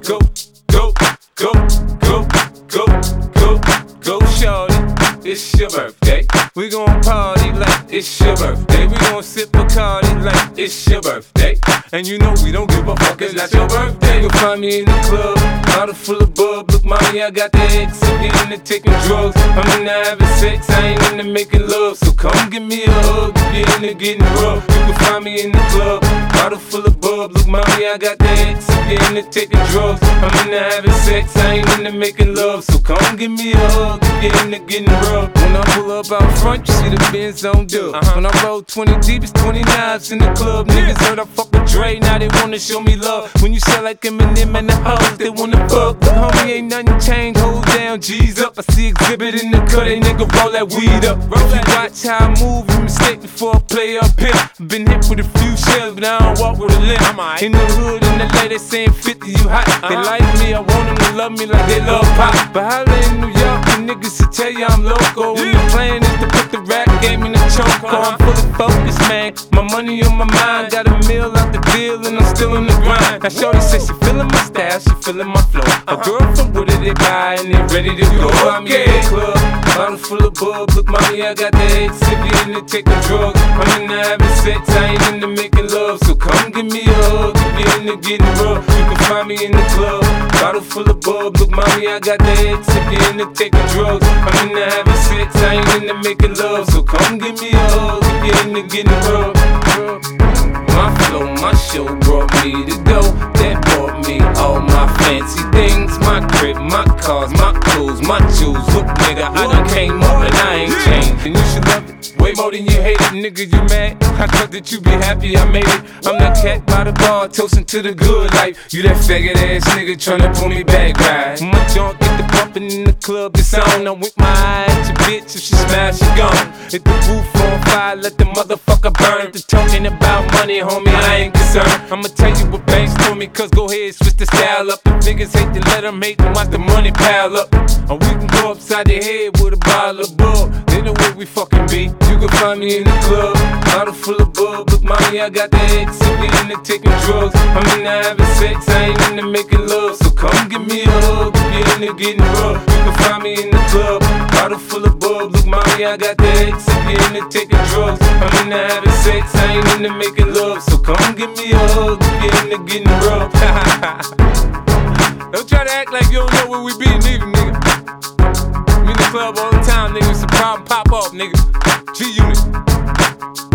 Go, go, go, go, go, go, go, shorty. It's your birthday. We gon' party like it's your birthday. We gon' sip Bacardi like it's your birthday. And you know we don't give a fuck, it's not your birthday. You'll find me in the club, bottle full of bub. Look, mommy, I got the X. I'm into taking drugs. I'm into having sex, I ain't into making love. So come give me a hug, if you're into getting rough. You can find me in the club, bottle full of bub. Look, mommy, I got the X. I'm into taking drugs. I'm into having sex, I ain't into making love. So come give me a hug, if you're into getting rough. When I pull up out front, you see the Benz on dub. When I roll 20 deep, it's 20 knives in the club. Niggas heard I fuck with Dre, now they wanna show me love. When you sell like Eminem and the hoes, they wanna fuck. But homie, ain't nothing changed, hold down, G's up. I see exhibit in the cut, they nigga roll that weed up. If you watch how I move, you mistake before I play up here. Been hit with a few shells, but I don't walk with a limp. In the hood, in the lady saying 50, you hot. They like me, I want them to love me like they love pop. But holla in New York, the niggas to tell you I'm loco. And the plan is to put the rap game in the choke. I'm fully focused, man. My money on my mind. Got a meal out the deal and I'm still in the grind. Now shorty says she feeling my style, she feeling my flow. A girl from Wooded, they buy and they ready to go. I'm in the club, bottle full of bub. Look, mommy, I got the X. If you into taking drugs, I'm into having sex, I ain't into making love. So come give me a hug, if you into getting rough. You can find me in the club, bottle full of bub. Look, mommy, I got the X. If you into taking drugs, I'm into having sex, I ain't into making love. So come give me a hug, if you into getting rough. My flow, my show brought me to go. That brought me all my fancy things. My crib, my cars, my clothes, my jewels. Look, nigga, I done came up and I ain't changed. And you should love it way more than you hate it. Nigga, you mad? I thought that you be happy I made it. I'm that cat by the bar, toasting to the good life. You that faggot ass nigga tryna pull me back, right? My junk get the bumpin' in the club, it's on. I'm with my eye at your bitch, if she smash, she gone. Hit the roof on fire, let the motherfucker burn. The talking about money, homie, I ain't concerned. I'ma tell you what banks told me, cause go ahead, switch the style up. If niggas hate to let them hate, then watch the money pile up. Or we can go upside the head with a bottle of bub. They know where we fucking be. You can find me in the club, bottle full of bub. Look, mommy, I got the X. If we into taking drugs, I'm into having sex, I ain't into making love. So come give me a hug, if you're into getting rough. You can find me in the club, bottle full of bub. Look, mommy, I got the X. If you're into taking drugs, I'm into having sex, I ain't into making love. So come give me a hug, if you're into getting rough. Don't try to act like you don't know where we be, neither, nigga. I'm in the club all the time, nigga. It's a problem, pop off, nigga. G-Unit.